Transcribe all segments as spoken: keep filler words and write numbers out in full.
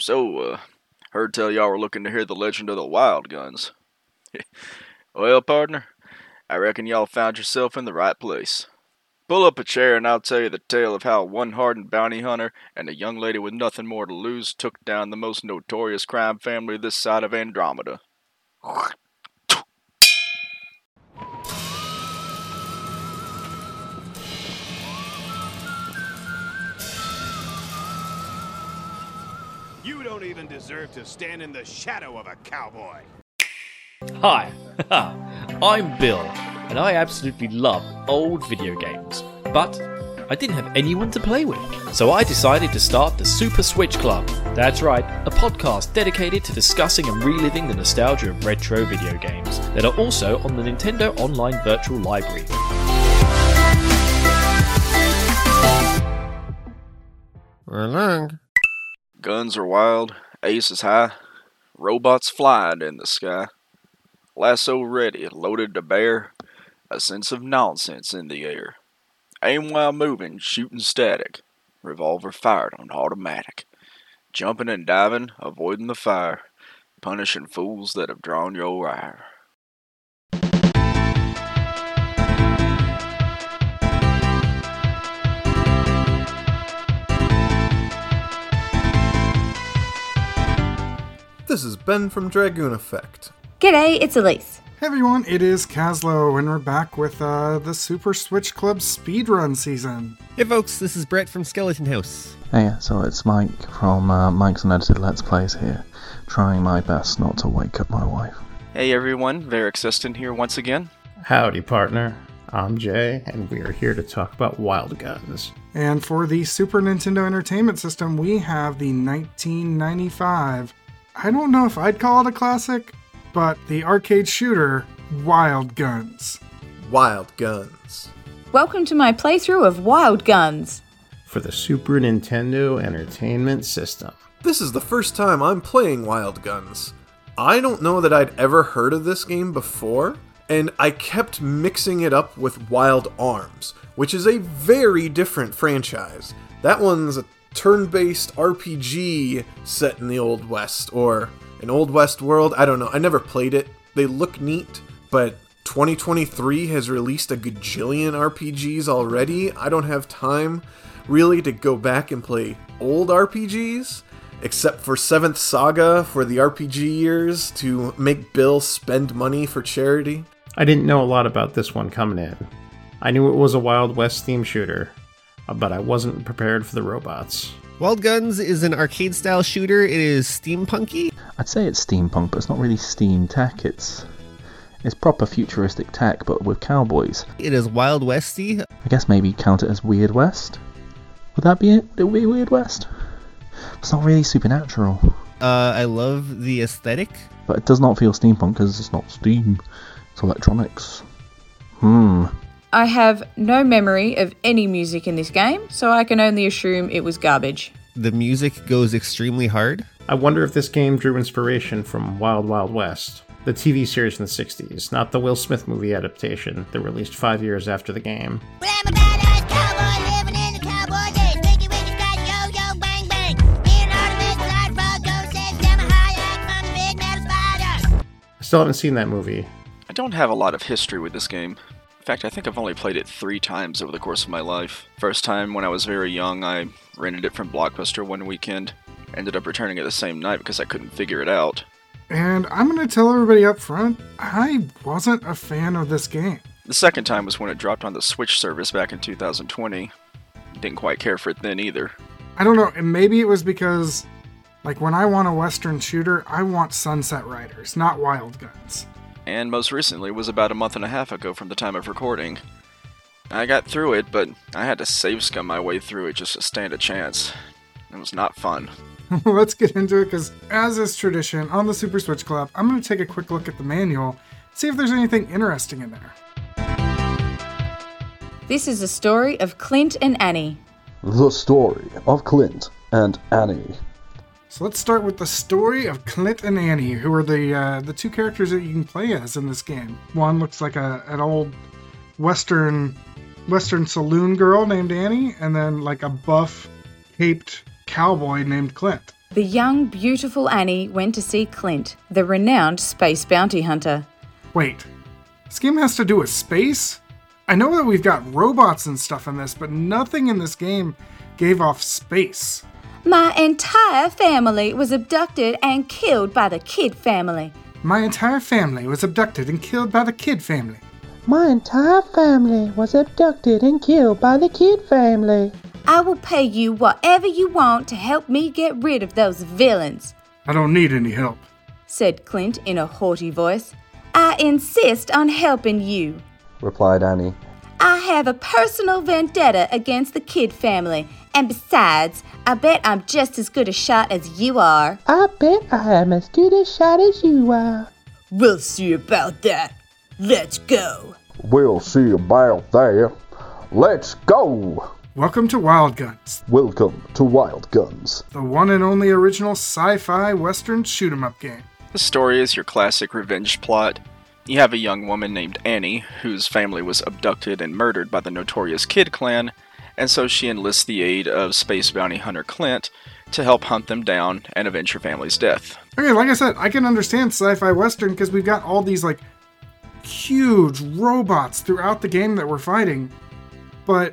So, uh, heard tell y'all were looking to hear the legend of the Wild Guns. Well, partner, I reckon y'all found yourself in the right place. Pull up a chair and I'll tell you the tale of how one hardened bounty hunter and a young lady with nothing more to lose took down the most notorious crime family this side of Andromeda. You don't even deserve to stand in the shadow of a cowboy. Hi, I'm Bill, and I absolutely love old video games, but I didn't have anyone to play with, so I decided to start the Super Switch Club. That's right, a podcast dedicated to discussing and reliving the nostalgia of retro video games that are also on the Nintendo Online Virtual Library. Along. Guns are wild, ace is high, robots flying in the sky. Lasso ready, loaded to bear, a sense of nonsense in the air. Aim while moving, shooting static, revolver fired on automatic. Jumping and diving, avoiding the fire, punishing fools that have drawn your ire. This is Ben from Dragoon Effect. G'day, it's Elise. Hey everyone, it is Caslow, and we're back with uh, the Super Switch Club speedrun season. Hey folks, this is Brett from Skeleton House. Hey, so it's Mike from uh, Mike's Unedited Let's Plays here, trying my best not to wake up my wife. Hey everyone, Varric Seston here once again. Howdy partner, I'm Jay, and we are here to talk about Wild Guns. And for the Super Nintendo Entertainment System, we have the nineteen ninety-five, I don't know if I'd call it a classic, but the arcade shooter, Wild Guns. Wild Guns. Welcome to my playthrough of Wild Guns. For the Super Nintendo Entertainment System. This is the first time I'm playing Wild Guns. I don't know that I'd ever heard of this game before, and I kept mixing it up with Wild Arms, which is a very different franchise. That one's a turn-based R P G set in the Old West, or an Old West world. I don't know. I never played it. They look neat, but twenty twenty-three has released a gajillion R P Gs already. I don't have time, really, to go back and play old R P Gs, except for Seventh Saga for the R P G years to make Bill spend money for charity. I didn't know a lot about this one coming in. I knew it was a Wild West theme shooter, but I wasn't prepared for the robots. Wild Guns is an arcade-style shooter. It is steampunky. I'd say it's steampunk, but it's not really steam tech. It's it's proper futuristic tech, but with cowboys. It is Wild Westy. I guess maybe count it as Weird West. Would that be it? Would it be Weird West? It's not really supernatural. Uh, I love the aesthetic. But it does not feel steampunk because it's not steam. It's electronics. Hmm. I have no memory of any music in this game, so I can only assume it was garbage. The music goes extremely hard. I wonder if this game drew inspiration from Wild Wild West, the T V series in the sixties, not the Will Smith movie adaptation that released five years after the game. Well, I'm a badass cowboy living in the cowboy days. Pinky Winky got yo-yo bang bang. Me and Artemis ride frog go six down a high act from the big metal spider. I still haven't seen that movie. I don't have a lot of history with this game. In fact, I think I've only played it three times over the course of my life. First time when I was very young, I rented it from Blockbuster one weekend. Ended up returning it the same night because I couldn't figure it out. And I'm going to tell everybody up front, I wasn't a fan of this game. The second time was when it dropped on the Switch service back in two thousand twenty. Didn't quite care for it then either. I don't know, and maybe it was because, like, when I want a Western shooter, I want Sunset Riders, not Wild Guns. And most recently was about a month and a half ago from the time of recording. I got through it, but I had to save scum my way through it just to stand a chance. It was not fun. Let's get into it, because as is tradition, on the Super Switch Club, I'm going to take a quick look at the manual, see if there's anything interesting in there. This is the story of Clint and Annie. The story of Clint and Annie. So let's start with the story of Clint and Annie, who are the uh, the two characters that you can play as in this game. One looks like a an old western western saloon girl named Annie, and then like a buff, caped cowboy named Clint. The young, beautiful Annie went to see Clint, the renowned space bounty hunter. Wait, this game has to do with space? I know that we've got robots and stuff in this, but nothing in this game gave off space. My entire family was abducted and killed by the Kidd family. My entire family was abducted and killed by the Kidd family. My entire family was abducted and killed by the Kidd family. I will pay you whatever you want to help me get rid of those villains, I don't need any help, said Clint in a haughty voice. I insist on helping you, replied Annie. I have a personal vendetta against the Kidd family, and besides, I bet I'm just as good a shot as you are. I bet I am as good a shot as you are. We'll see about that. Let's go. We'll see about that. Let's go. Welcome to Wild Guns. Welcome to Wild Guns. The one and only original sci-fi western shoot-'em-up game. The story is your classic revenge plot. You have a young woman named Annie, whose family was abducted and murdered by the notorious Kidd clan, and so she enlists the aid of space bounty hunter Clint to help hunt them down and avenge her family's death. Okay, like I said, I can understand sci-fi western because we've got all these, like, huge robots throughout the game that we're fighting, but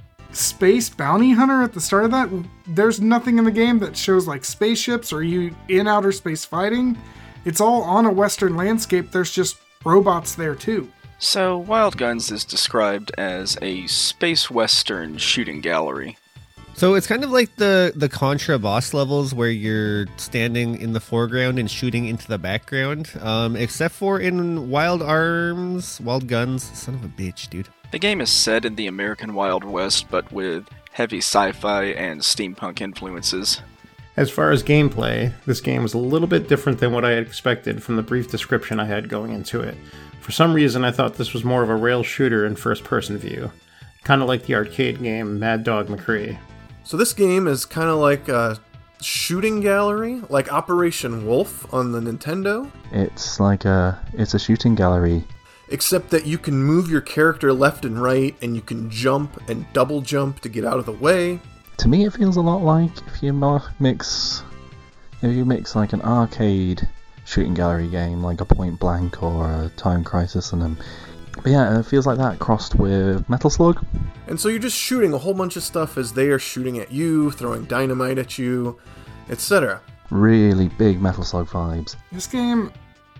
space bounty hunter at the start of that, there's nothing in the game that shows, like, spaceships or you in outer space fighting. It's all on a western landscape. There's just robots there too. So, Wild Guns is described as a space western shooting gallery. So it's kind of like the, the Contra boss levels where you're standing in the foreground and shooting into the background, um, except for in Wild Arms, Wild Guns, son of a bitch, dude. The game is set in the American Wild West, but with heavy sci-fi and steampunk influences. As far as gameplay, this game was a little bit different than what I had expected from the brief description I had going into it. For some reason, I thought this was more of a rail shooter in first-person view, kind of like the arcade game Mad Dog McCree. So this game is kind of like a shooting gallery, like Operation Wolf on the Nintendo. It's like a, it's a shooting gallery. Except that you can move your character left and right, and you can jump and double jump to get out of the way. To me, it feels a lot like if you mix, if you mix like an arcade shooting gallery game, like a Point Blank or a Time Crisis, and then, but yeah, it feels like that crossed with Metal Slug. And so you're just shooting a whole bunch of stuff as they are shooting at you, throwing dynamite at you, et cetera. Really big Metal Slug vibes. This game,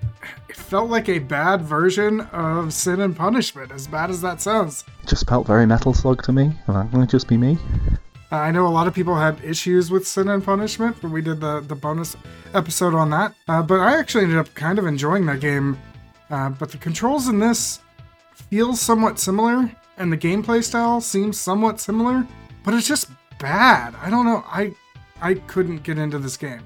it felt like a bad version of Sin and Punishment, as bad as that sounds. It just felt very Metal Slug to me, and that might just be me. Uh, I know a lot of people had issues with Sin and Punishment when we did the, the bonus episode on that, uh, but I actually ended up kind of enjoying that game. Uh, but the controls in this feel somewhat similar, and the gameplay style seems somewhat similar, but it's just bad. I don't know. I I couldn't get into this game.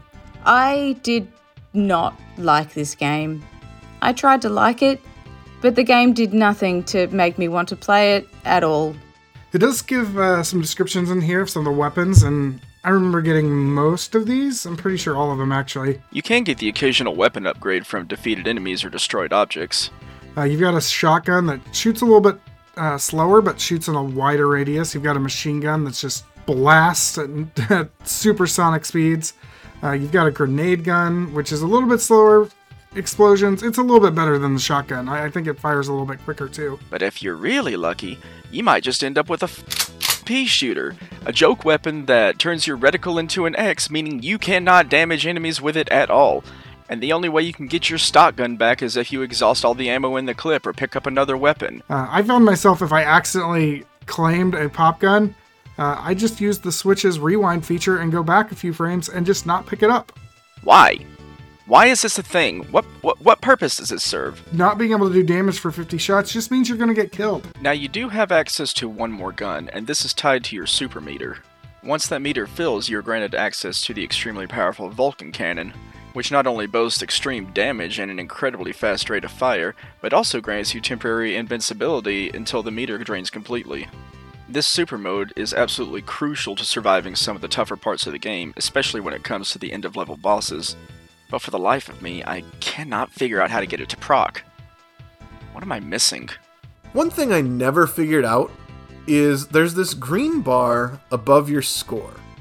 I did not like this game. I tried to like it, but the game did nothing to make me want to play it at all. It does give uh, some descriptions in here of some of the weapons, and I remember getting most of these. I'm pretty sure all of them, actually. You can get the occasional weapon upgrade from defeated enemies or destroyed objects. Uh, you've got a shotgun that shoots a little bit uh, slower, but shoots in a wider radius. You've got a machine gun that's just blasts at, at supersonic speeds. Uh, you've got a grenade gun, which is a little bit slower explosions. It's a little bit better than the shotgun. I, I think it fires a little bit quicker, too. But if you're really lucky, you might just end up with a f- pea shooter, a joke weapon that turns your reticle into an X, meaning you cannot damage enemies with it at all. And the only way you can get your stock gun back is if you exhaust all the ammo in the clip or pick up another weapon. Uh, I found myself, if I accidentally claimed a pop gun, uh, I just used the Switch's rewind feature and go back a few frames and just not pick it up. Why? Why is this a thing? What what what purpose does it serve? Not being able to do damage for fifty shots just means you're going to get killed. Now you do have access to one more gun, and this is tied to your super meter. Once that meter fills, you're granted access to the extremely powerful Vulcan cannon, which not only boasts extreme damage and an incredibly fast rate of fire, but also grants you temporary invincibility until the meter drains completely. This super mode is absolutely crucial to surviving some of the tougher parts of the game, especially when it comes to the end of level bosses. But for the life of me, I cannot figure out how to get it to proc. What am I missing? One thing I never figured out is there's this green bar above your score.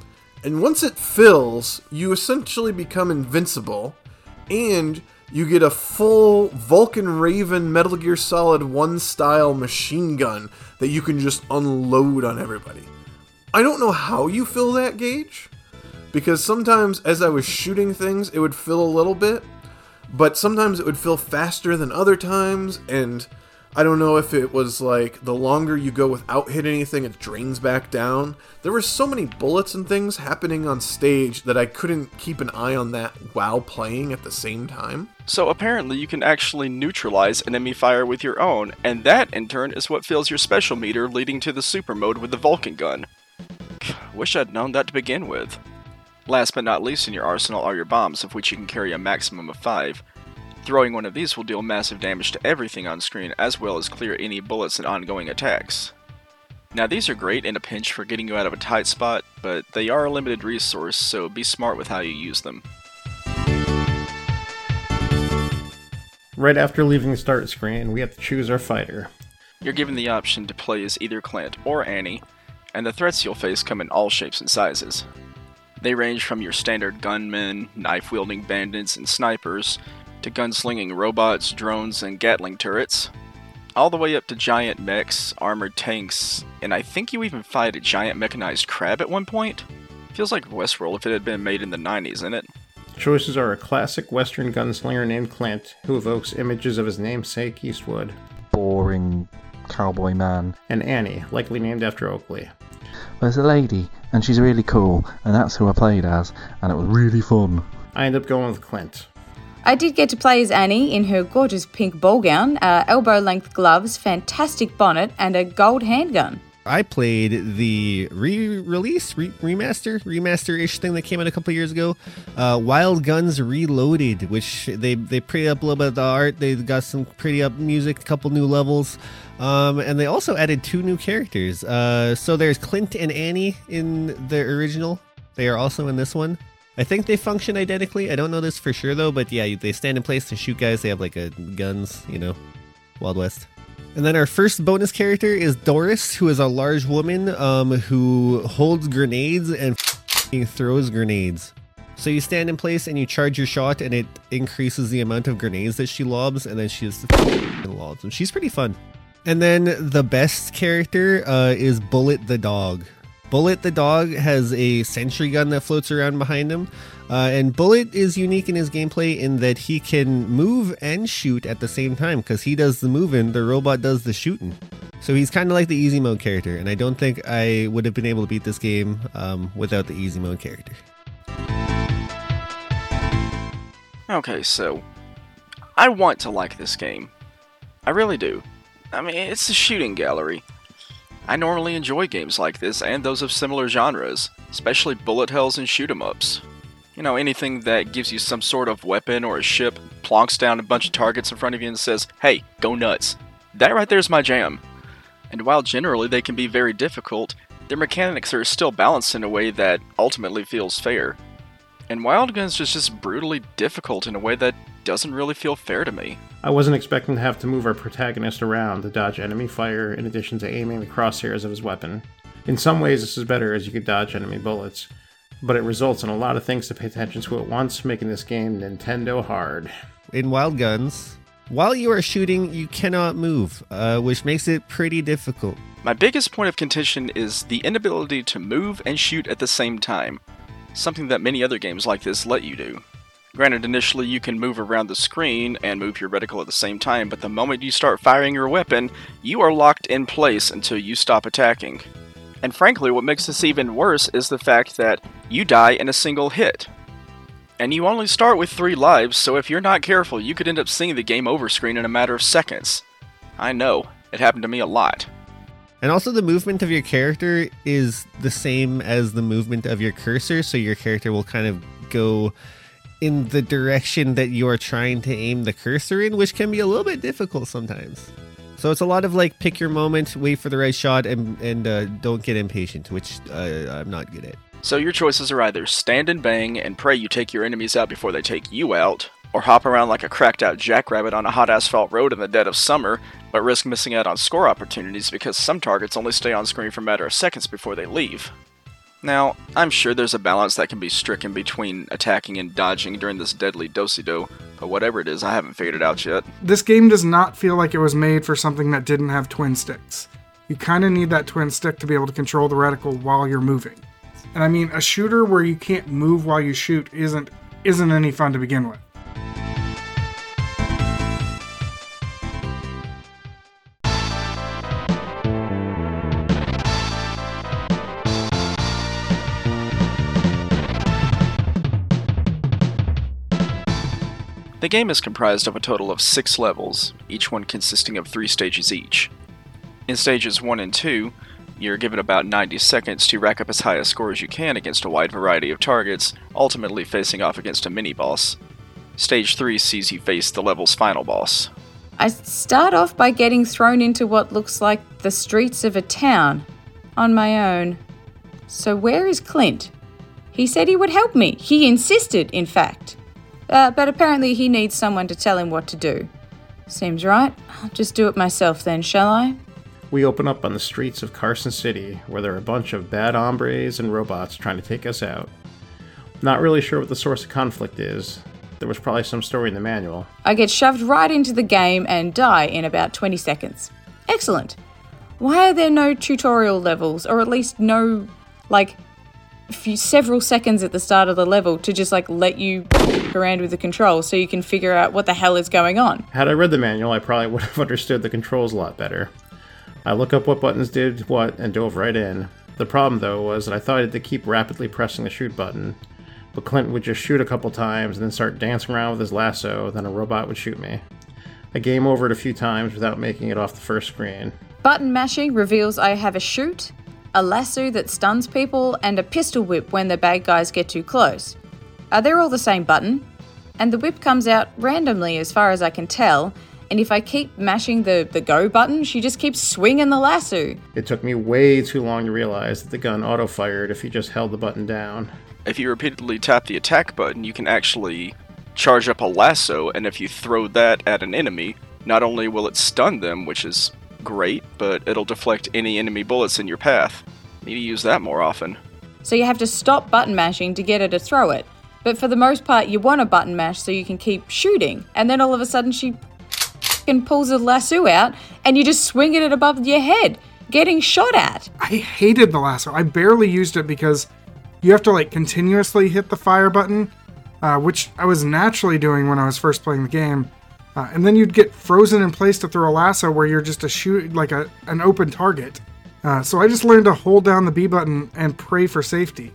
And once it fills, you essentially become invincible, and you get a full Vulcan Raven Metal Gear Solid one style machine gun that you can just unload on everybody. I don't know how you fill that gauge, because sometimes as I was shooting things, it would fill a little bit, but sometimes it would fill faster than other times, and I don't know if it was like the longer you go without hitting anything, it drains back down. There were so many bullets and things happening on stage that I couldn't keep an eye on that while playing at the same time. So apparently you can actually neutralize enemy fire with your own, and that in turn is what fills your special meter, leading to the super mode with the Vulcan gun. Wish I'd known that to begin with. Last but not least in your arsenal are your bombs, of which you can carry a maximum of five. Throwing one of these will deal massive damage to everything on screen, as well as clear any bullets and ongoing attacks. Now these are great in a pinch for getting you out of a tight spot, but they are a limited resource, so be smart with how you use them. Right after leaving the start screen, we have to choose our fighter. You're given the option to play as either Clint or Annie, and the threats you'll face come in all shapes and sizes. They range from your standard gunmen, knife-wielding bandits, and snipers, to gunslinging robots, drones, and Gatling turrets, all the way up to giant mechs, armored tanks, and I think you even fight a giant mechanized crab at one point? Feels like Westworld if it had been made in the nineties, isn't it? Choices are a classic Western gunslinger named Clint, who evokes images of his namesake Eastwood. Boring cowboy man. And Annie, likely named after Oakley. There's a lady, and she's really cool, and that's who I played as, and it was really fun. I end up going with Clint. I did get to play as Annie in her gorgeous pink ball gown, uh, elbow-length gloves, fantastic bonnet, and a gold handgun. I played the re-release, re- remaster, remaster-ish thing that came out a couple years ago, uh, Wild Guns Reloaded, which they they pretty up a little bit of the art. They got some pretty up music, a couple new levels, um, and they also added two new characters. Uh, so there's Clint and Annie in the original. They are also in this one. I think they function identically. I don't know this for sure though, but yeah, they stand in place to shoot guys. They have like a guns, you know, Wild West. And then our first bonus character is Doris, who is a large woman um, who holds grenades and f***ing throws grenades. So you stand in place and you charge your shot, and it increases the amount of grenades that she lobs, and then she just f***ing lobs. And she's pretty fun. And then the best character uh, is Bullet the dog. Bullet the dog has a sentry gun that floats around behind him, uh, and Bullet is unique in his gameplay in that he can move and shoot at the same time, because he does the moving, the robot does the shooting. So he's kind of like the easy mode character, and I don't think I would have been able to beat this game um, without the easy mode character. Okay, so I want to like this game. I really do. I mean, it's a shooting gallery. I normally enjoy games like this and those of similar genres, especially bullet hells and shoot 'em ups. You know, anything that gives you some sort of weapon or a ship, plonks down a bunch of targets in front of you and says, hey, go nuts. That right there is my jam. And while generally they can be very difficult, their mechanics are still balanced in a way that ultimately feels fair. And Wild Guns is just brutally difficult in a way that doesn't really feel fair to me. I wasn't expecting to have to move our protagonist around to dodge enemy fire in addition to aiming the crosshairs of his weapon. In some ways this is better as you could dodge enemy bullets, but it results in a lot of things to pay attention to at once, making this game Nintendo hard. In Wild Guns, while you are shooting, you cannot move, uh, which makes it pretty difficult. My biggest point of contention is the inability to move and shoot at the same time, something that many other games like this let you do. Granted, initially you can move around the screen and move your reticle at the same time, but the moment you start firing your weapon, you are locked in place until you stop attacking. And frankly, what makes this even worse is the fact that you die in a single hit. And you only start with three lives, so if you're not careful, you could end up seeing the game over screen in a matter of seconds. I know, it happened to me a lot. And also the movement of your character is the same as the movement of your cursor, so your character will kind of go in the direction that you are trying to aim the cursor in, which can be a little bit difficult sometimes. So it's a lot of like pick your moment, wait for the right shot, and and uh, don't get impatient, which uh, I'm not good at. So your choices are either stand and bang and pray you take your enemies out before they take you out, or hop around like a cracked out jackrabbit on a hot asphalt road in the dead of summer, but risk missing out on score opportunities because some targets only stay on screen for a matter of seconds before they leave. Now, I'm sure there's a balance that can be stricken between attacking and dodging during this deadly do-si-do, but whatever it is, I haven't figured it out yet. This game does not feel like it was made for something that didn't have twin sticks. You kind of need that twin stick to be able to control the reticle while you're moving. And I mean, a shooter where you can't move while you shoot isn't isn't any fun to begin with. The game is comprised of a total of six levels, each one consisting of three stages each. In stages one and two, you're given about ninety seconds to rack up as high a score as you can against a wide variety of targets, ultimately facing off against a mini-boss. Stage three sees you face the level's final boss. I start off by getting thrown into what looks like the streets of a town, on my own. So where is Clint? He said he would help me. He insisted, in fact. Uh, but apparently he needs someone to tell him what to do. Seems right. I'll just do it myself then, shall I? We open up on the streets of Carson City, where there are a bunch of bad hombres and robots trying to take us out. Not really sure what the source of conflict is. There was probably some story in the manual. I get shoved right into the game and die in about twenty seconds. Excellent. Why are there no tutorial levels, or at least no, like, few, several seconds at the start of the level to just, like, let you f- around with the controls so you can figure out what the hell is going on? Had I read the manual, I probably would have understood the controls a lot better. I look up what buttons did what and dove right in. The problem, though, was that I thought I had to keep rapidly pressing the shoot button, but Clint would just shoot a couple times and then start dancing around with his lasso, then a robot would shoot me. I game over it a few times without making it off the first screen. Button mashing reveals I have a shoot, a lasso that stuns people, and a pistol whip when the bad guys get too close. Uh, they're all the same button, and the whip comes out randomly as far as I can tell, and if I keep mashing the, the go button, she just keeps swinging the lasso. It took me way too long to realize that the gun auto-fired if you just held the button down. If you repeatedly tap the attack button, you can actually charge up a lasso, and if you throw that at an enemy, not only will it stun them, which is great, but it'll deflect any enemy bullets in your path. Need to use that more often. So you have to stop button mashing to get her to throw it. But for the most part, you want to button mash so you can keep shooting, and then all of a sudden she and pulls a lasso out, and you just swing it above your head, getting shot at. I hated the lasso. I barely used it because you have to like continuously hit the fire button, uh, which I was naturally doing when I was first playing the game. Uh, and then you'd get frozen in place to throw a lasso where you're just a shoot like a an open target. Uh, so I just learned to hold down the B button and pray for safety.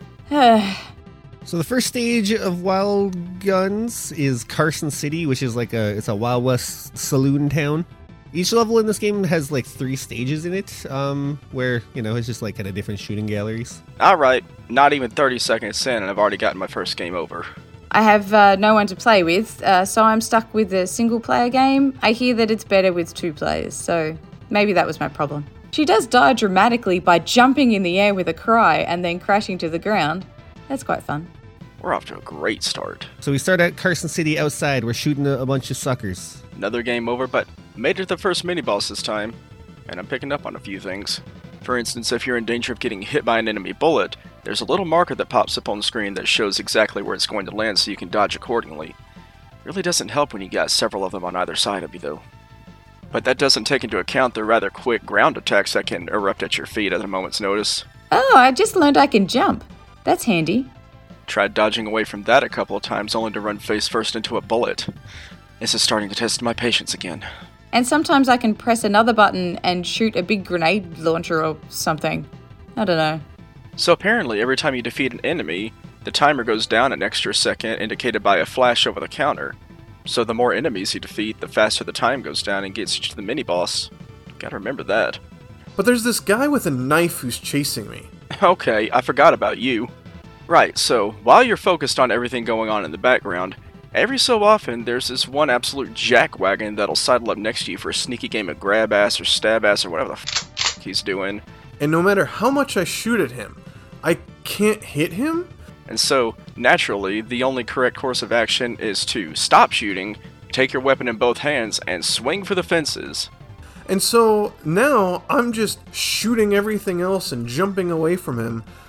So the first stage of Wild Guns is Carson City, which is like a it's a Wild West saloon town. Each level in this game has like three stages in it, um, where, you know, it's just like kind of different shooting galleries. Alright, not even thirty seconds in and I've already gotten my first game over. I have uh, no one to play with, uh, so I'm stuck with a single-player game. I hear that it's better with two players, so maybe that was my problem. She does die dramatically by jumping in the air with a cry and then crashing to the ground. That's quite fun. We're off to a great start. So we start at Carson City outside. We're shooting a, a bunch of suckers. Another game over, but made it to the first mini-boss this time, and I'm picking up on a few things. For instance, if you're in danger of getting hit by an enemy bullet, there's a little marker that pops up on the screen that shows exactly where it's going to land so you can dodge accordingly. Really doesn't help when you got several of them on either side of you, though. But that doesn't take into account the rather quick ground attacks that can erupt at your feet at a moment's notice. Oh, I just learned I can jump. That's handy. Tried dodging away from that a couple of times only to run face first into a bullet. This is starting to test my patience again. And sometimes I can press another button and shoot a big grenade launcher or something. I don't know. So apparently every time you defeat an enemy, the timer goes down an extra second indicated by a flash over the counter. So the more enemies you defeat, the faster the time goes down and gets you to the mini-boss. Gotta remember that. But there's this guy with a knife who's chasing me. Okay, I forgot about you. Right, so while you're focused on everything going on in the background, every so often there's this one absolute jackwagon that'll sidle up next to you for a sneaky game of grab ass or stab ass or whatever the f he's doing. And no matter how much I shoot at him, I can't hit him? And so, naturally, the only correct course of action is to stop shooting, take your weapon in both hands, and swing for the fences. And so now I'm just shooting everything else and jumping away from him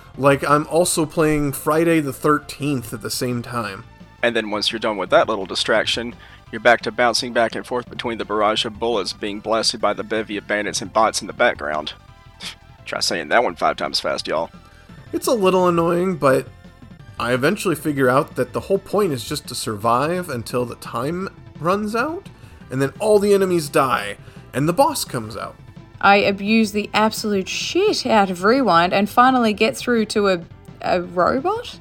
Like I'm also playing Friday the thirteenth at the same time. And then once you're done with that little distraction, you're back to bouncing back and forth between the barrage of bullets being blasted by the bevy of bandits and bots in the background. Try saying that one five times fast, y'all. It's a little annoying, but I eventually figure out that the whole point is just to survive until the time runs out, and then all the enemies die, and the boss comes out. I abuse the absolute shit out of Rewind and finally get through to a, a robot?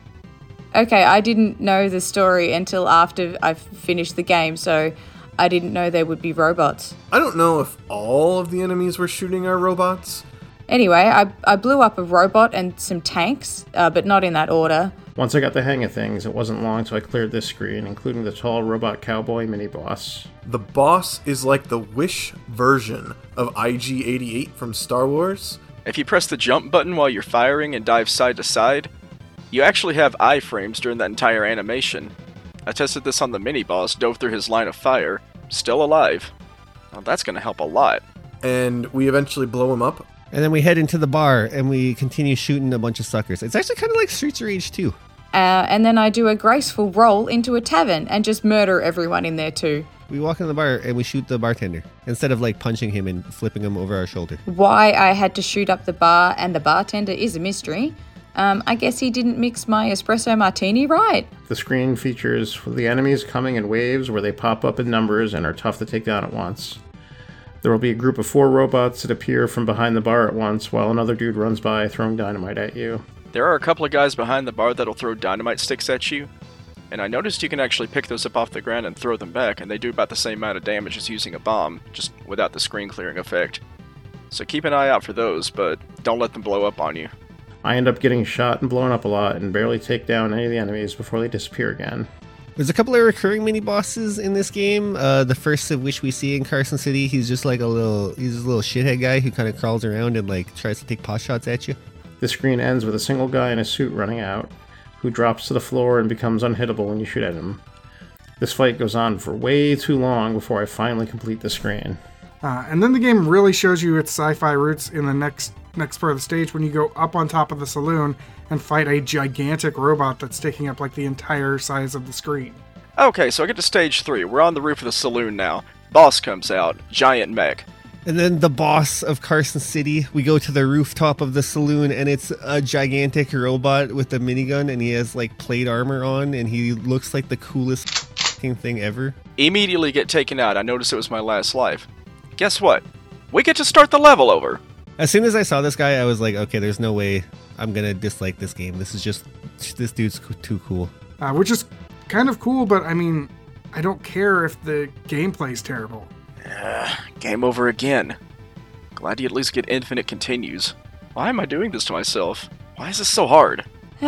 Okay, I didn't know the story until after I finished the game, so I didn't know there would be robots. I don't know if all of the enemies we're shooting are robots. Anyway, I, I blew up a robot and some tanks, uh, but not in that order. Once I got the hang of things, it wasn't long till I cleared this screen, including the tall robot cowboy mini-boss. The boss is like the Wish version of I G eighty-eight from Star Wars. If you press the jump button while you're firing and dive side to side, you actually have iframes during that entire animation. I tested this on the mini-boss, dove through his line of fire, still alive. Well, that's gonna help a lot. And we eventually blow him up. And then we head into the bar and we continue shooting a bunch of suckers. It's actually kind of like Streets of Rage two. Uh, and then I do a graceful roll into a tavern and just murder everyone in there too. We walk in the bar and we shoot the bartender instead of like punching him and flipping him over our shoulder. Why I had to shoot up the bar and the bartender is a mystery. Um, I guess he didn't mix my espresso martini right. The screen features the enemies coming in waves where they pop up in numbers and are tough to take down at once. There will be a group of four robots that appear from behind the bar at once while another dude runs by throwing dynamite at you. There are a couple of guys behind the bar that'll throw dynamite sticks at you, and I noticed you can actually pick those up off the ground and throw them back, and they do about the same amount of damage as using a bomb, just without the screen clearing effect. So keep an eye out for those, but don't let them blow up on you. I end up getting shot and blown up a lot and barely take down any of the enemies before they disappear again. There's a couple of recurring mini bosses in this game. Uh, the first of which we see in Carson City, he's just like a little, he's a little shithead guy who kind of crawls around and like tries to take pot shots at you. The screen ends with a single guy in a suit running out, who drops to the floor and becomes unhittable when you shoot at him. This fight goes on for way too long before I finally complete the screen. Uh, and then the game really shows you its sci-fi roots in the next next part of the stage when you go up on top of the saloon and fight a gigantic robot that's taking up like the entire size of the screen. Okay, so I get to stage three. We're on the roof of the saloon now. Boss comes out. Giant mech. And then the boss of Carson City, we go to the rooftop of the saloon and it's a gigantic robot with a minigun and he has like plate armor on and he looks like the coolest thing ever. Immediately get taken out. I noticed it was my last life. Guess what? We get to start the level over. As soon as I saw this guy, I was like, okay, there's no way I'm going to dislike this game. This is just, this dude's too cool. Uh, which is kind of cool, but I mean, I don't care if the gameplay's terrible. Uh, game over again. Glad you at least get infinite continues. Why am I doing this to myself? Why is this so hard?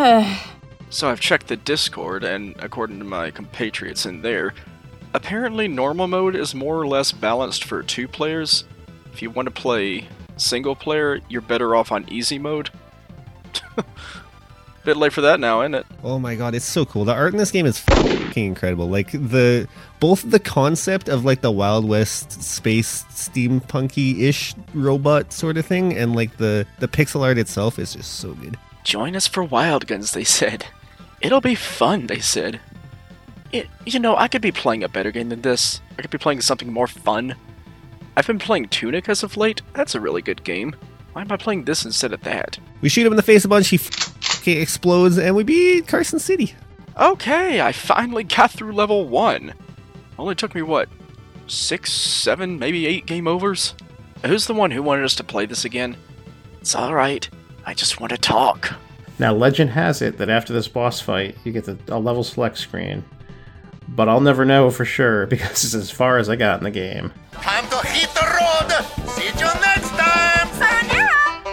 So I've checked the Discord, and according to my compatriots in there, apparently normal mode is more or less balanced for two players. If you want to play single player, you're better off on easy mode. Bit late for that now, isn't it? Oh my god, it's so cool. The art in this game is fucking incredible. Like the both the concept of like the Wild West space steampunky-ish robot sort of thing and like the the pixel art itself is just so good. Join us for Wild Guns, they said. It'll be fun, they said. It, you know, I could be playing a better game than this. I could be playing something more fun. I've been playing Tunic as of late. That's a really good game. Why am I playing this instead of that? We shoot him in the face a bunch, he f***ing explodes, and we beat Carson City. Okay, I finally got through level one. Only took me, what, six, seven, maybe eight game overs? Who's the one who wanted us to play this again? It's alright. I just want to talk. Now, legend has it that after this boss fight, you get the, a level select screen. But I'll never know for sure because it's as far as I got in the game. Time to hit the road! See you next time! Sayonara!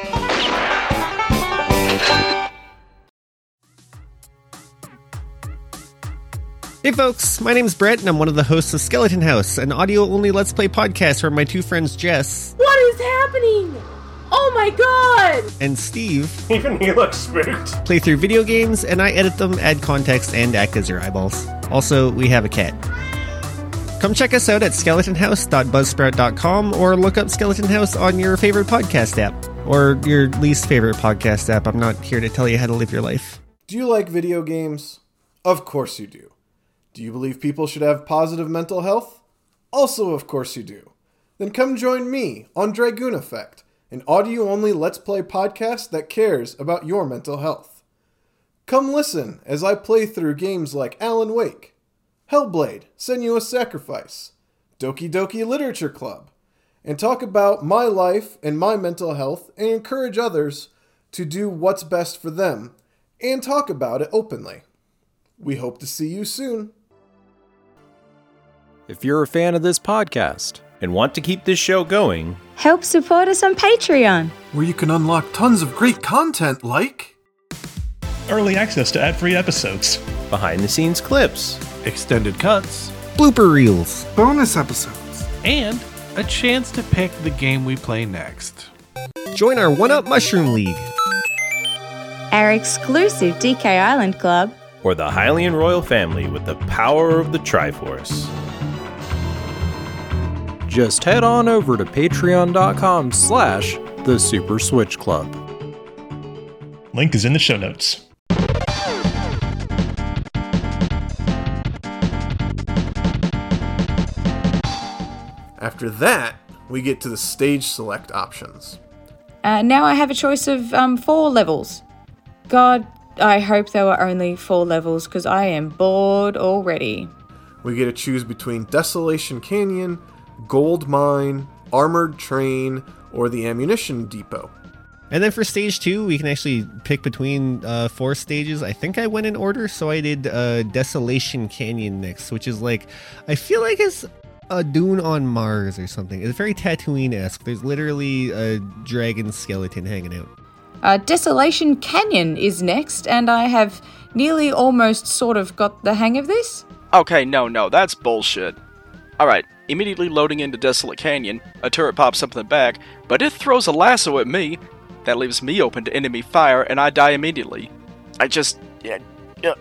Hey folks, my name's Brett and I'm one of the hosts of Skeleton House, an audio-only Let's Play podcast where my two friends Jess... What is happening? Oh my god! And Steve... Even he looks spooked. ...play through video games and I edit them, add context, and act as your eyeballs. Also, we have a cat. Come check us out at skeleton house dot buzzsprout dot com or look up Skeleton House on your favorite podcast app. Or your least favorite podcast app. I'm not here to tell you how to live your life. Do you like video games? Of course you do. Do you believe people should have positive mental health? Also, of course you do. Then come join me on Dragoon Effect, an audio-only Let's Play podcast that cares about your mental health. Come listen as I play through games like Alan Wake, Hellblade: Senua's Sacrifice, Doki Doki Literature Club, and talk about my life and my mental health and encourage others to do what's best for them and talk about it openly. We hope to see you soon. If you're a fan of this podcast and want to keep this show going, Help support us on Patreon, where you can unlock tons of great content like early access to ad-free episodes, behind-the-scenes clips, extended cuts, blooper reels, bonus episodes, and a chance to pick the game we play next. Join our one-up Mushroom League, our exclusive D K Island Club, or the Hylian royal family with the power of the Triforce. Just head on over to patreon.com slash the Super Switch Club. Link is in the show notes. After that, we get to the stage select options. Uh, now I have a choice of um, four levels. God, I hope there were only four levels, because I am bored already. We get to choose between Desolation Canyon, Gold Mine, Armored Train, or the Ammunition Depot. And then for stage two, we can actually pick between uh, four stages. I think I went in order, so I did uh, Desolation Canyon next, which is like, I feel like it's a dune on Mars or something. It's very Tatooine-esque. There's literally a dragon skeleton hanging out. Uh, Desolation Canyon is next, and I have nearly almost sort of got the hang of this. Okay, no, no, that's bullshit. Alright, immediately loading into Desolate Canyon, a turret pops up in the back, but it throws a lasso at me. That leaves me open to enemy fire, and I die immediately. I just... Yeah, yeah.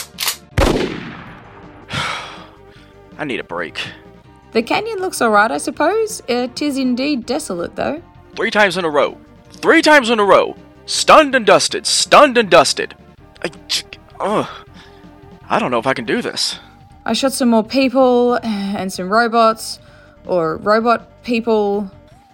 I need a break. The canyon looks alright, I suppose. It is indeed desolate, though. Three times in a row. Three times in a row. Stunned and dusted. Stunned and dusted. I... Ugh. I don't know if I can do this. I shot some more people, and some robots, or robot people.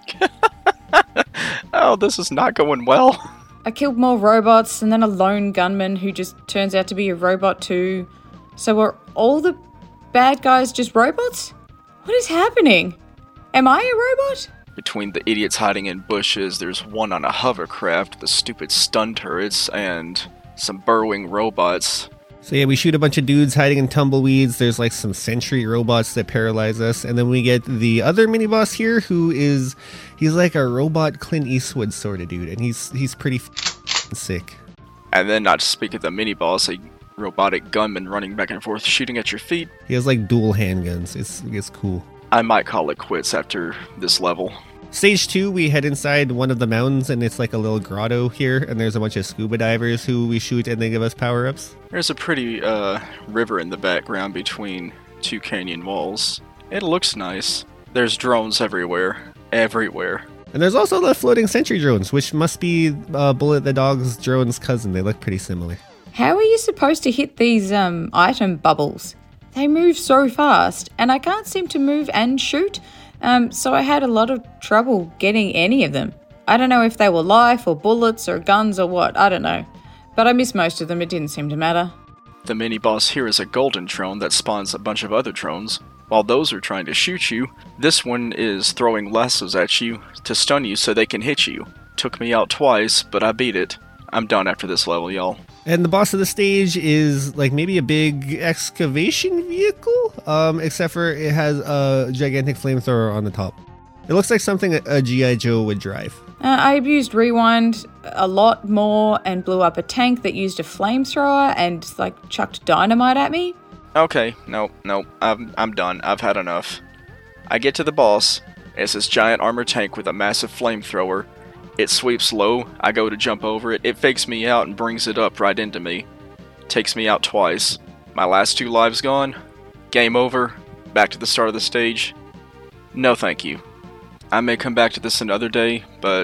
Oh, this is not going well. I killed more robots, and then a lone gunman who just turns out to be a robot too. So are all the bad guys just robots? What is happening? Am I a robot? Between the idiots hiding in bushes, there's one on a hovercraft, the stupid stun turrets, and some burrowing robots. So yeah, we shoot a bunch of dudes hiding in tumbleweeds. There's like some sentry robots that paralyze us. And then we get the other mini-boss here who is, he's like a robot Clint Eastwood sort of dude. And he's he's pretty f- sick. And then, not to speak of the mini-boss, a robotic gunman running back and forth shooting at your feet. He has like dual handguns. It's, it's cool. I might call it quits after this level. Stage two, we head inside one of the mountains, and it's like a little grotto here, and there's a bunch of scuba divers who we shoot, and they give us power-ups. There's a pretty uh, river in the background between two canyon walls. It looks nice. There's drones everywhere. Everywhere. And there's also the floating sentry drones, which must be uh, Bullet the Dog's drone's cousin. They look pretty similar. How are you supposed to hit these um item bubbles? They move so fast, and I can't seem to move and shoot. Um, so I had a lot of trouble getting any of them. I don't know if they were life or bullets or guns or what, I don't know. But I missed most of them, it didn't seem to matter. The mini-boss here is a golden drone that spawns a bunch of other drones. While those are trying to shoot you, this one is throwing lassos at you to stun you so they can hit you. Took me out twice, but I beat it. I'm done after this level, y'all. And the boss of the stage is like maybe a big excavation vehicle, um, except for it has a gigantic flamethrower on the top. It looks like something a G I Joe would drive. Uh, I abused Rewind a lot more and blew up a tank that used a flamethrower and like chucked dynamite at me. Okay, no, no, I'm, I'm done. I've had enough. I get to the boss. It's this giant armored tank with a massive flamethrower. It sweeps low, I go to jump over it, it fakes me out and brings it up right into me. Takes me out twice. My last two lives gone. Game over. Back to the start of the stage. No thank you. I may come back to this another day, but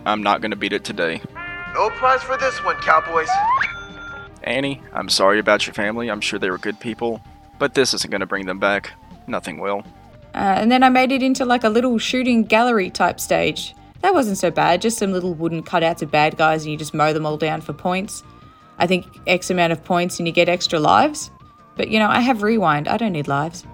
I'm not gonna beat it today. No prize for this one, cowboys. Annie, I'm sorry about your family. I'm sure they were good people, but this isn't gonna bring them back. Nothing will. Uh, and then I made it into like a little shooting gallery type stage. That wasn't so bad, just some little wooden cutouts of bad guys and you just mow them all down for points. I think X amount of points and you get extra lives. But you know, I have rewind, I don't need lives.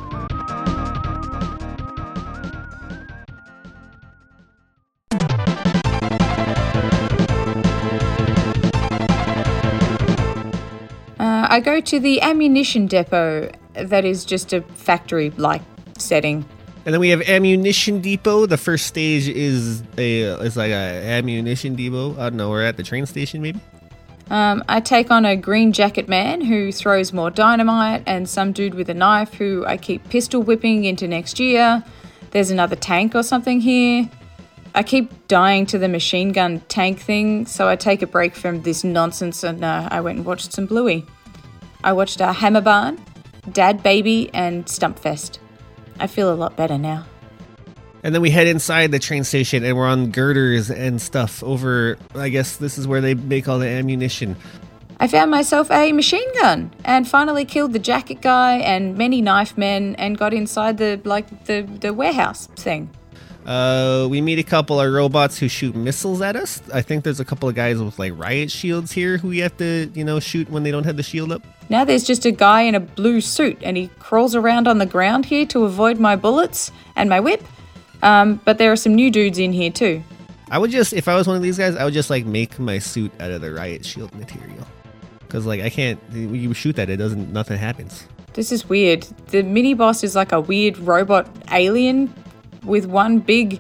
Uh, I go to the ammunition depot that is just a factory-like setting. And then we have Ammunition Depot. The first stage is a is like a ammunition depot. I don't know, we're at the train station maybe? Um, I take on a green jacket man who throws more dynamite and some dude with a knife who I keep pistol whipping into next year. There's another tank or something here. I keep dying to the machine gun tank thing, so I take a break from this nonsense and uh, I went and watched some Bluey. I watched uh, Hammer Barn, Dad Baby and Stumpfest. I feel a lot better now. And then we head inside the train station and we're on girders and stuff over, I guess this is where they make all the ammunition. I found myself a machine gun and finally killed the jacket guy and many knife men and got inside the like the, the warehouse thing. Uh, we meet a couple of robots who shoot missiles at us. I think there's a couple of guys with like riot shields here who we have to, you know, shoot when they don't have the shield up. Now there's just a guy in a blue suit and he crawls around on the ground here to avoid my bullets and my whip. Um, but there are some new dudes in here too. I would just, if I was one of these guys, I would just like make my suit out of the riot shield material. Cause like I can't, when you shoot that, it doesn't, nothing happens. This is weird. The mini boss is like a weird robot alien with one big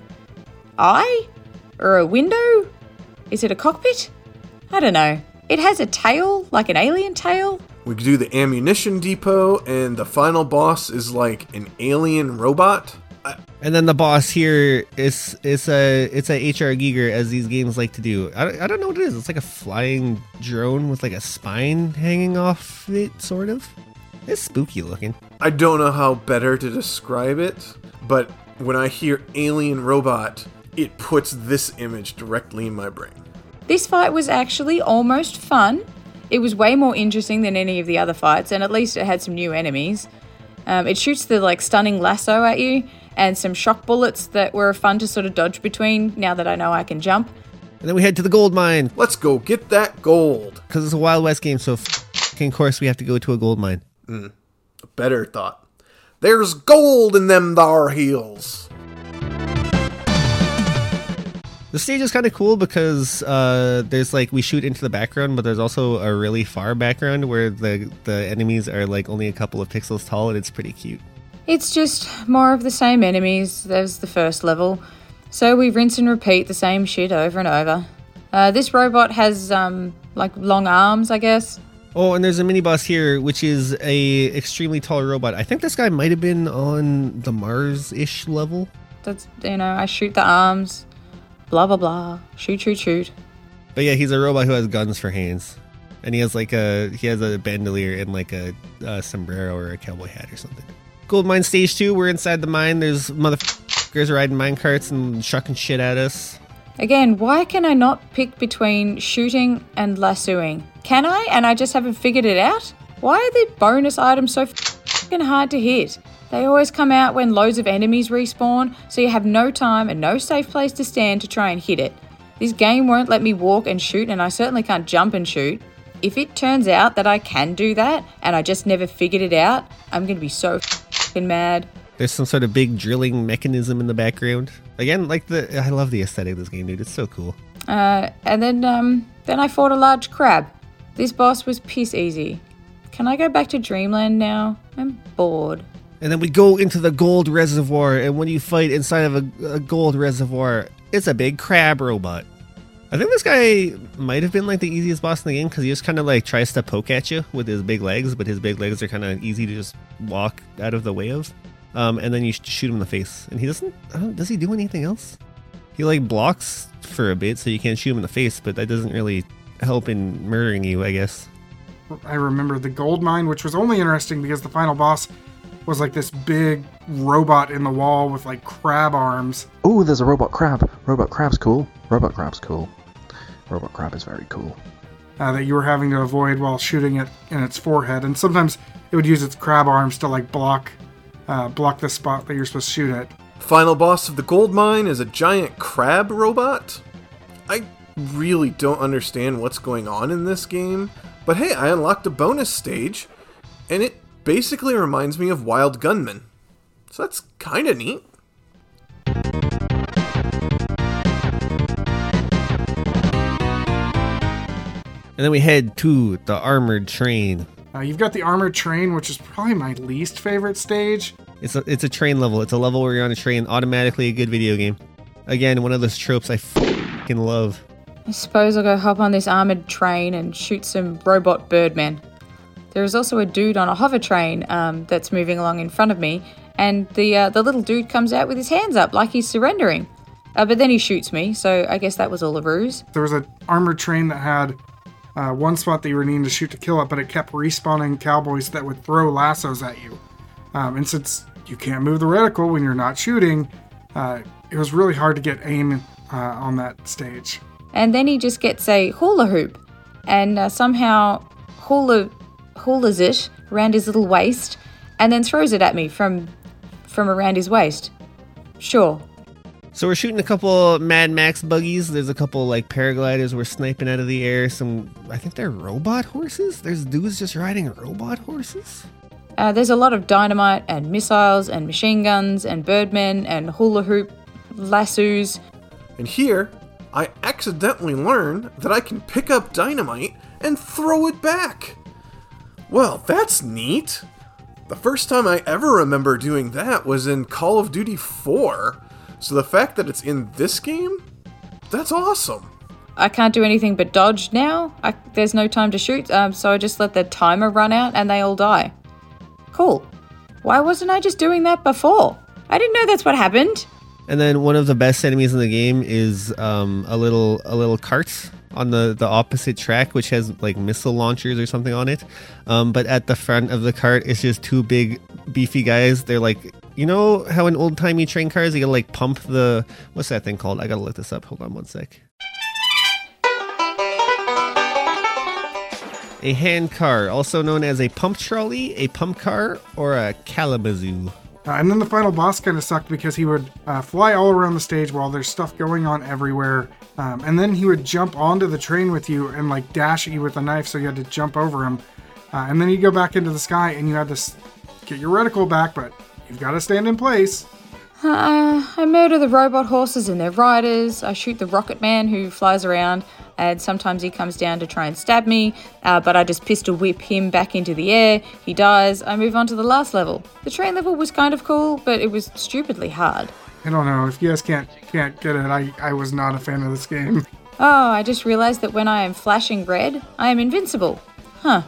eye or a window. Is it a cockpit? I don't know. It has a tail, like an alien tail. We could do the ammunition depot, and the final boss is like an alien robot. I- And then the boss here is it's a it's a H R Giger, as these games like to do. I don't, I don't know what it is. It's like a flying drone with like a spine hanging off it, sort of. It's spooky looking. I don't know how better to describe it, but when I hear alien robot, it puts this image directly in my brain. This fight was actually almost fun. It was way more interesting than any of the other fights, and at least it had some new enemies. Um, it shoots the like stunning lasso at you, and some shock bullets that were fun to sort of dodge between now that I know I can jump. And then we head to the gold mine. Let's go get that gold. Because it's a Wild West game, so f***ing course we have to go to a gold mine. Mm, a better thought. There's gold in them thar hills. The stage is kind of cool because uh, there's like we shoot into the background, but there's also a really far background where the the enemies are like only a couple of pixels tall, and it's pretty cute. It's just more of the same enemies as the first level, so we rinse and repeat the same shit over and over. Uh, this robot has um like long arms, I guess. Oh, and there's a mini boss here, which is a extremely tall robot. I think this guy might have been on the Mars-ish level. That's, you know, I shoot the arms, blah blah blah, shoot shoot shoot. But yeah, he's a robot who has guns for hands, and he has like a he has a bandolier and like a, a sombrero or a cowboy hat or something. Gold mine stage two. We're inside the mine. There's motherfuckers riding mine carts and shucking shit at us. Again, why can I not pick between shooting and lassoing? Can I? And I just haven't figured it out? Why are the bonus items so fucking hard to hit? They always come out when loads of enemies respawn, so you have no time and no safe place to stand to try and hit it. This game won't let me walk and shoot, and I certainly can't jump and shoot. If it turns out that I can do that, and I just never figured it out, I'm going to be so fucking mad. There's some sort of big drilling mechanism in the background. Again, like the I love the aesthetic of this game, dude. It's so cool. Uh, and then, um, then I fought a large crab. This boss was piss easy. Can I go back to Dreamland now? I'm bored. And then we go into the gold reservoir, and when you fight inside of a, a gold reservoir, it's a big crab robot. I think this guy might have been like the easiest boss in the game because he just kind of like tries to poke at you with his big legs, but his big legs are kind of easy to just walk out of the way of. Um, and then you shoot him in the face, and he doesn't. I don't, does he do anything else? He like blocks for a bit, so you can't shoot him in the face, but that doesn't really help in murdering you, I guess. I remember the gold mine, which was only interesting because the final boss was like this big robot in the wall with like crab arms. Oh, there's a robot crab. Robot crab's cool. Robot Crab's cool. Robot Crab is very cool. Uh, that you were having to avoid while shooting it in its forehead, and sometimes it would use its crab arms to like block, uh, block the spot that you're supposed to shoot at. Final boss of the gold mine is a giant crab robot. I really don't understand what's going on in this game, but hey, I unlocked a bonus stage, and it basically reminds me of Wild Gunman. So that's kind of neat. And then we head to the armored train. Uh, you've got the armored train, which is probably my least favorite stage. It's a, it's a train level. It's a level where you're on a train, automatically a good video game. Again, one of those tropes I f***ing love. I suppose I'll go hop on this armoured train and shoot some robot birdmen. There is also a dude on a hover train um, that's moving along in front of me, and the uh, the little dude comes out with his hands up like he's surrendering. Uh, but then he shoots me, so I guess that was all a ruse. There was an armored train that had uh, one spot that you were needing to shoot to kill it, but it kept respawning cowboys that would throw lassos at you. Um, and since you can't move the reticle when you're not shooting, uh, it was really hard to get aim uh, on that stage. And then he just gets a hula hoop and uh, somehow hula hulas it around his little waist and then throws it at me from from around his waist. Sure. So we're shooting a couple Mad Max buggies. There's a couple like paragliders we're sniping out of the air. Some, I think they're robot horses. There's dudes just riding robot horses. Uh, there's a lot of dynamite and missiles and machine guns and birdmen and hula hoop lassos. And here, I accidentally learn that I can pick up dynamite and throw it back. Well, that's neat. The first time I ever remember doing that was in Call of Duty four. So the fact that it's in this game, that's awesome. I can't do anything but dodge now. I, there's no time to shoot, um, so I just let the timer run out and they all die. Cool. Why wasn't I just doing that before? I didn't know that's what happened. And then one of the best enemies in the game is um, a little a little cart on the, the opposite track, which has like missile launchers or something on it. Um, but at the front of the cart, it's just two big beefy guys. They're like, you know how in old timey train cars you gotta like pump the, what's that thing called? I gotta look this up. Hold on one sec. A hand car, also known as a pump trolley, a pump car, or a Kalamazoo. Uh, and then the final boss kind of sucked because he would uh, fly all around the stage while there's stuff going on everywhere. Um, and then he would jump onto the train with you and like dash at you with a knife, so you had to jump over him. Uh, and then he'd go back into the sky and you had to s- get your reticle back, but you've got to stand in place. Uh, I murder the robot horses and their riders. I shoot the rocket man who flies around, and sometimes he comes down to try and stab me, uh, but I just pistol whip him back into the air. He dies. I move on to the last level. The train level was kind of cool, but it was stupidly hard. I don't know. If you guys can't can't get it, I, I was not a fan of this game. Oh, I just realized that when I am flashing red, I am invincible. Huh.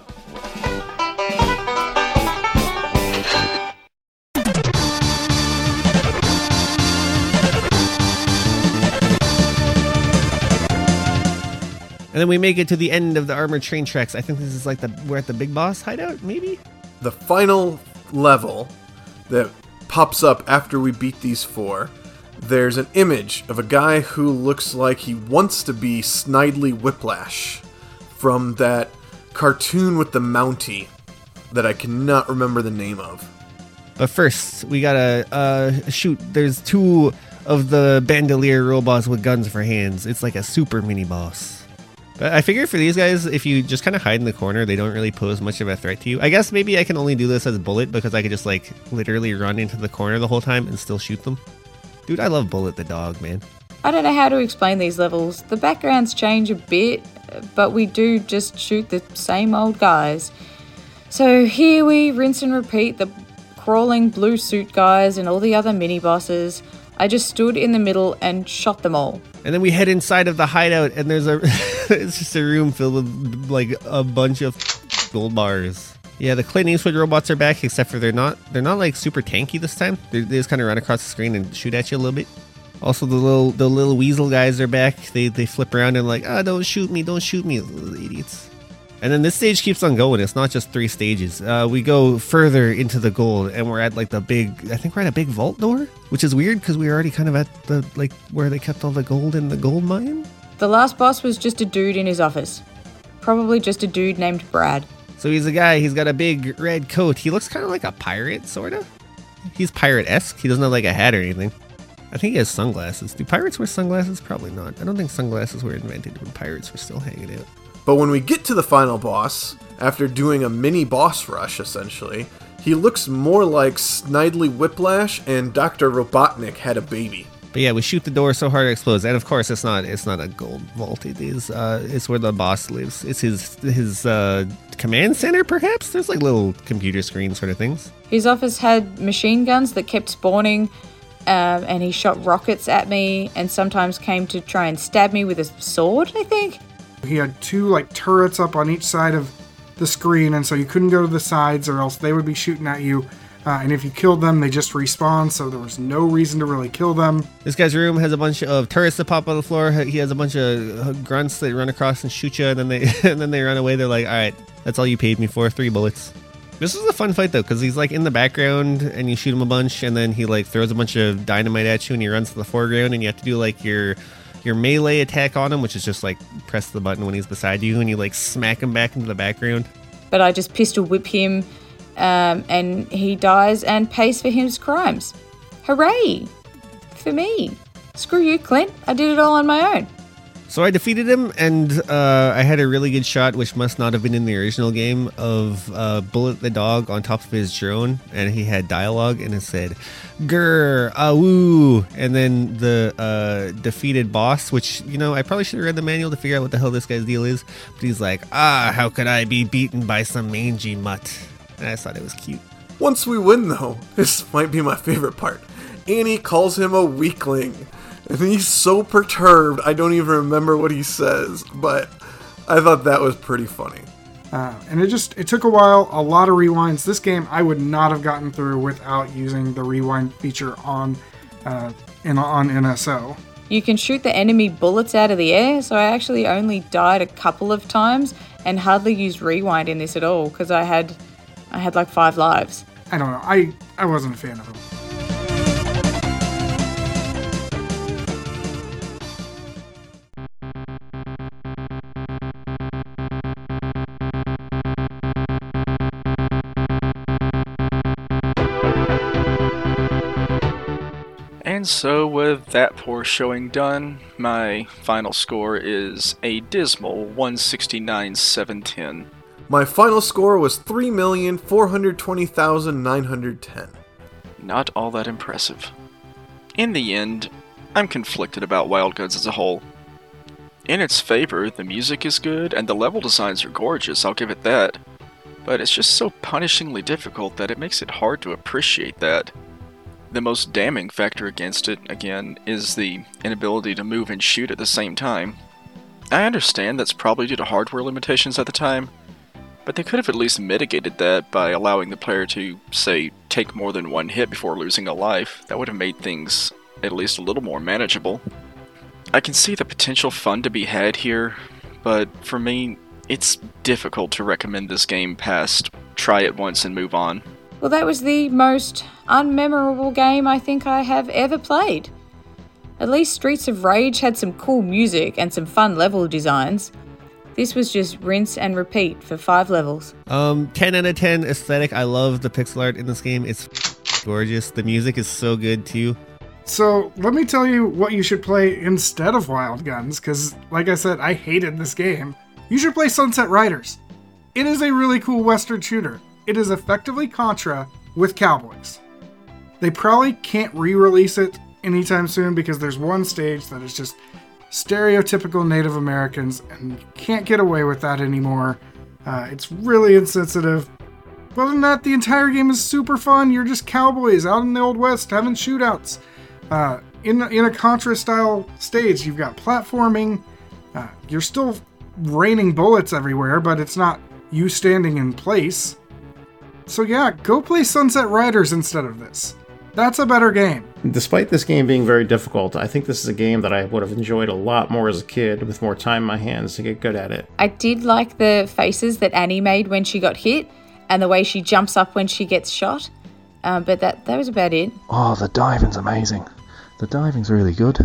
And then we make it to the end of the armored train tracks. I think this is like the, we're at the big boss hideout, maybe? The final level that pops up after we beat these four, there's an image of a guy who looks like he wants to be Snidely Whiplash from that cartoon with the Mountie that I cannot remember the name of. But first, we gotta uh, shoot. There's two of the bandolier robots with guns for hands. It's like a super mini boss. But I figure for these guys, if you just kind of hide in the corner, they don't really pose much of a threat to you. I guess maybe I can only do this as Bullet because I could just like literally run into the corner the whole time and still shoot them. Dude, I love Bullet the dog, man. I don't know how to explain these levels. The backgrounds change a bit, but we do just shoot the same old guys. So here we rinse and repeat the crawling blue suit guys and all the other mini bosses. I just stood in the middle and shot them all. And then we head inside of the hideout, and there's a it's just a room filled with like a bunch of gold bars. Yeah, the Clint Eastwood robots are back, except for they're not they're not like super tanky this time. They're, they just kind of run across the screen and shoot at you a little bit. Also, the little the little weasel guys are back. They they flip around and like, ah, oh, don't shoot me, don't shoot me, little idiots. And then this stage keeps on going. It's not just three stages. Uh, we go further into the gold, and we're at like the big. I think we're at a big vault door, which is weird because we were already kind of at the like where they kept all the gold in the gold mine. The last boss was just a dude in his office. Probably just a dude named Brad. So he's a guy. He's got a big red coat. He looks kind of like a pirate, sort of. He's pirate-esque. He doesn't have like a hat or anything. I think he has sunglasses. Do pirates wear sunglasses? Probably not. I don't think sunglasses were invented when pirates were still hanging out. But when we get to the final boss, after doing a mini boss rush, essentially, he looks more like Snidely Whiplash and Doctor Robotnik had a baby. But yeah, we shoot the door so hard it explodes, and of course, it's not it's not a gold vault. It is uh, it's where the boss lives. It's his his uh, command center, perhaps. There's like little computer screen sort of things. His office had machine guns that kept spawning, um, and he shot rockets at me, and sometimes came to try and stab me with a sword, I think. He had two like turrets up on each side of the screen, and so you couldn't go to the sides or else they would be shooting at you. Uh, and if you killed them, they just respawn, so there was no reason to really kill them. This guy's room has a bunch of turrets that pop on the floor. He has a bunch of grunts that run across and shoot you, and then they and then they run away. They're like, all right, that's all you paid me for, three bullets. This is a fun fight, though, because he's like in the background, and you shoot him a bunch, and then he like throws a bunch of dynamite at you, and he runs to the foreground, and you have to do like your... your melee attack on him, which is just like press the button when he's beside you and you like smack him back into the background. But I just pistol whip him um, and he dies and pays for his crimes. Hooray! For me. Screw you, Clint. I did it all on my own. So I defeated him, and uh, I had a really good shot, which must not have been in the original game, of uh, Bullet the dog on top of his drone, and he had dialogue, and it said, grr, awoo, and then the uh, defeated boss, which, you know, I probably should have read the manual to figure out what the hell this guy's deal is, but he's like, ah, how could I be beaten by some mangy mutt? And I just thought it was cute. Once we win, though, this might be my favorite part. Annie calls him a weakling. And he's so perturbed, I don't even remember what he says, but I thought that was pretty funny. Uh, and it just, it took a while, a lot of rewinds. This game I would not have gotten through without using the rewind feature on, uh, in, on N S O. You can shoot the enemy bullets out of the air, so I actually only died a couple of times and hardly used rewind in this at all, because I had, I had like five lives. I don't know, I, I wasn't a fan of him. And so, with that poor showing done, my final score is a dismal one sixty-nine seven ten. My final score was three million four hundred twenty thousand nine hundred ten. Not all that impressive. In the end, I'm conflicted about Wild Guns as a whole. In its favor, the music is good and the level designs are gorgeous, I'll give it that. But it's just so punishingly difficult that it makes it hard to appreciate that. The most damning factor against it, again, is the inability to move and shoot at the same time. I understand that's probably due to hardware limitations at the time, but they could have at least mitigated that by allowing the player to, say, take more than one hit before losing a life. That would have made things at least a little more manageable. I can see the potential fun to be had here, but for me, it's difficult to recommend this game past try it once and move on. Well, that was the most unmemorable game I think I have ever played. At least Streets of Rage had some cool music and some fun level designs. This was just rinse and repeat for five levels. Um, ten out of ten aesthetic. I love the pixel art in this game. It's gorgeous. The music is so good too. So let me tell you what you should play instead of Wild Guns, because like I said, I hated this game. You should play Sunset Riders. It is a really cool Western shooter. It is effectively Contra with cowboys. They probably can't re-release it anytime soon because there's one stage that is just stereotypical Native Americans and you can't get away with that anymore. Uh, it's really insensitive. But other than that, the entire game is super fun. You're just cowboys out in the Old West having shootouts. Uh, in, in a Contra-style stage, you've got platforming. Uh, you're still raining bullets everywhere, but it's not you standing in place. So yeah, go play Sunset Riders instead of this. That's a better game. Despite this game being very difficult, I think this is a game that I would have enjoyed a lot more as a kid with more time in my hands to get good at it. I did like the faces that Annie made when she got hit and the way she jumps up when she gets shot. Um, but that, that was about it. Oh, the diving's amazing. The diving's really good.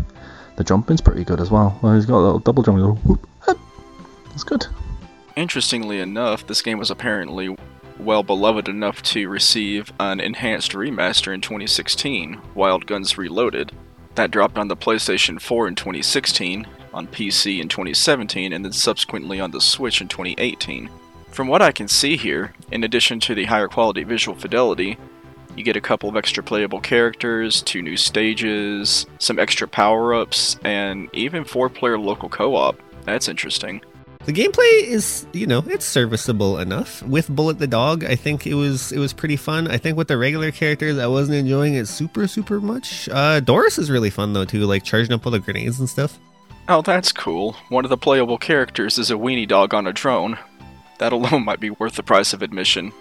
The jumping's pretty good as well. Well, he's got a little double jump. Little whoop, whoop. It's good. Interestingly enough, this game was apparently well beloved enough to receive an enhanced remaster in twenty sixteen, Wild Guns Reloaded. That dropped on the PlayStation four in twenty sixteen, on P C in twenty seventeen, and then subsequently on the Switch in twenty eighteen. From what I can see here, in addition to the higher quality visual fidelity, you get a couple of extra playable characters, two new stages, some extra power-ups, and even four-player local co-op. That's interesting. The gameplay is, you know, it's serviceable enough. With Bullet the dog, I think it was it was pretty fun. I think with the regular characters, I wasn't enjoying it super, super much. Uh, Doris is really fun, though, too, like charging up all the grenades and stuff. Oh, that's cool. One of the playable characters is a weenie dog on a drone. That alone might be worth the price of admission.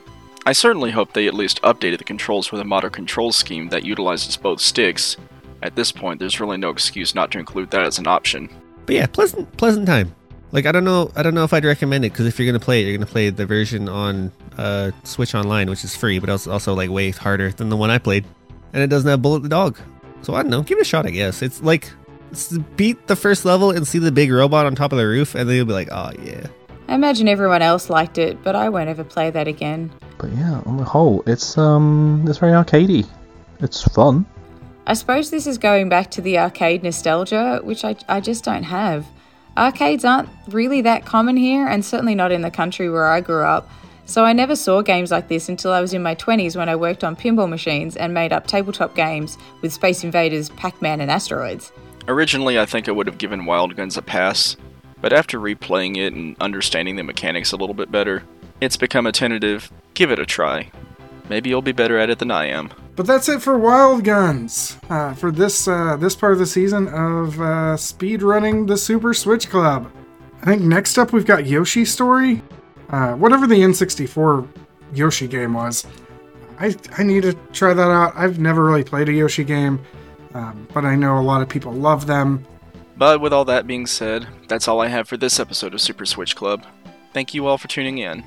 I certainly hope they at least updated the controls with a modern control scheme that utilizes both sticks. At this point, there's really no excuse not to include that as an option. But yeah, pleasant, pleasant time. Like, I don't know I don't know if I'd recommend it, because if you're going to play it, you're going to play the version on uh, Switch Online, which is free, but it's also, like, way harder than the one I played. And it doesn't have Bullet the dog. So, I don't know. Give it a shot, I guess. It's like, it's beat the first level and see the big robot on top of the roof, and then you'll be like, oh, yeah. I imagine everyone else liked it, but I won't ever play that again. But yeah, on the whole, it's um, it's very arcadey. It's fun. I suppose this is going back to the arcade nostalgia, which I, I just don't have. Arcades aren't really that common here, and certainly not in the country where I grew up. So I never saw games like this until I was in my twenties when I worked on pinball machines and made up tabletop games with Space Invaders, Pac-Man and Asteroids. Originally, I think I would have given Wild Guns a pass, but after replaying it and understanding the mechanics a little bit better, it's become a tentative, give it a try. Maybe you'll be better at it than I am. But that's it for Wild Guns uh, for this uh, this part of the season of uh, speedrunning the Super Switch Club. I think next up we've got Yoshi's Story. Uh, whatever the N sixty-four Yoshi game was. I, I need to try that out. I've never really played a Yoshi game, um, but I know a lot of people love them. But with all that being said, that's all I have for this episode of Super Switch Club. Thank you all for tuning in.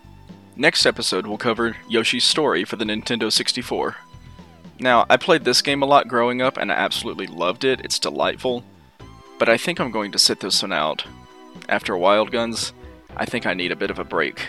Next episode will cover Yoshi's Story for the Nintendo sixty-four. Now, I played this game a lot growing up and I absolutely loved it, it's delightful, but I think I'm going to sit this one out. After Wild Guns, I think I need a bit of a break.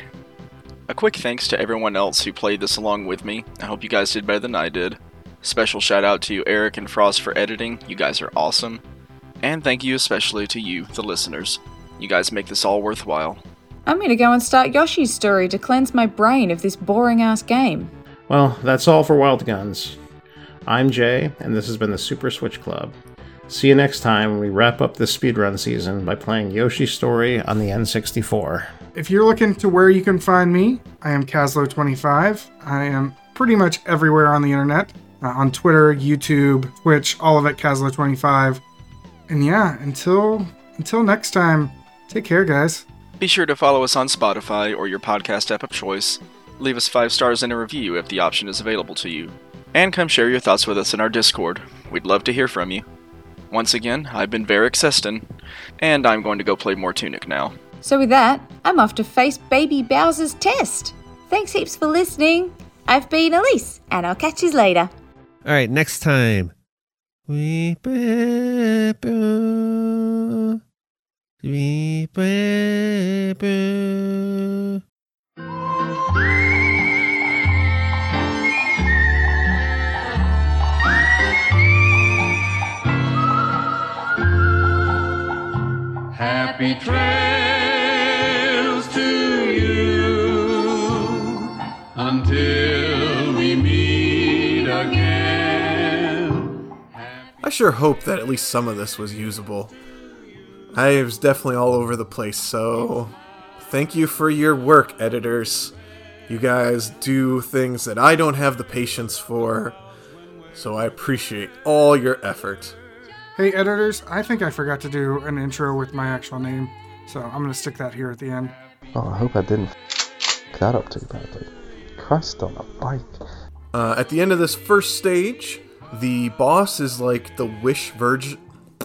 A quick thanks to everyone else who played this along with me. I hope you guys did better than I did. Special shout out to Eric and Frost for editing, you guys are awesome. And thank you especially to you, the listeners. You guys make this all worthwhile. I'm going to go and start Yoshi's Story to cleanse my brain of this boring-ass game. Well, that's all for Wild Guns. I'm Jay, and this has been the Super Switch Club. See you next time when we wrap up this speedrun season by playing Yoshi's Story on the N sixty-four. If you're looking to where you can find me, I am Caslo twenty-five. I am pretty much everywhere on the internet. Uh, on Twitter, YouTube, Twitch, all of it, Caslo twenty-five. And yeah, until until next time, take care, guys. Be sure to follow us on Spotify or your podcast app of choice. Leave us five stars and a review if the option is available to you. And come share your thoughts with us in our Discord. We'd love to hear from you. Once again, I've been Varric Seston, and I'm going to go play more Tunic now. So with that, I'm off to face Baby Bowser's test. Thanks heaps for listening. I've been Elise, and I'll catch you later. Alright, next time. We we Happy trails to you until we meet again. I sure hope that at least some of this was usable. I was definitely all over the place, so thank you for your work, editors. You guys do things that I don't have the patience for, so I appreciate all your effort. Hey, editors, I think I forgot to do an intro with my actual name, so I'm going to stick that here at the end. Oh, I hope I didn't f*** that up too badly. Christ on a bike. Uh, at the end of this first stage, the boss is like the Wish Virgin.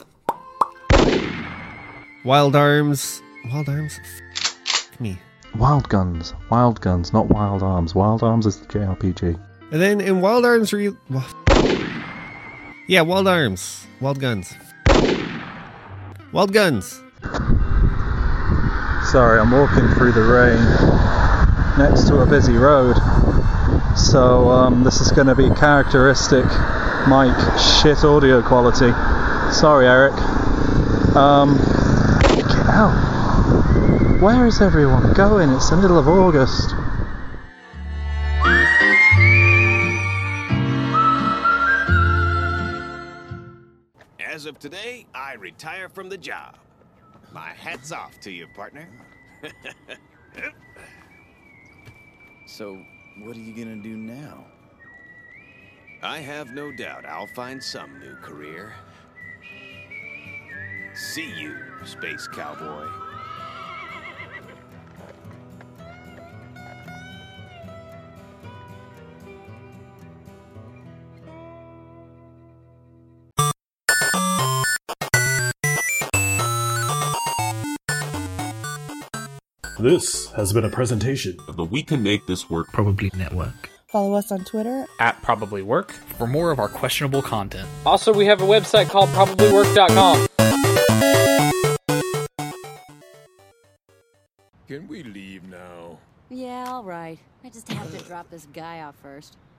Wild Arms. Wild Arms? F me. Wild Guns. Wild Guns, not Wild Arms. Wild Arms is the J R P G. And then in Wild Arms, re- yeah, Wild Arms. Wild Guns. Wild Guns. Sorry, I'm walking through the rain next to a busy road. So um, this is going to be characteristic mic shit audio quality. Sorry, Eric. Um, get out. Where is everyone going? It's the middle of August. As of today, I retire from the job. My hat's off to you, partner. So, what are you gonna do now? I have no doubt I'll find some new career. See you, space cowboy. This has been a presentation of the We Can Make This Work Probably Network. Follow us on Twitter at Probably Work for more of our questionable content. Also, we have a website called probably work dot com. Can we leave now? Yeah, all right. I just have to drop this guy off first.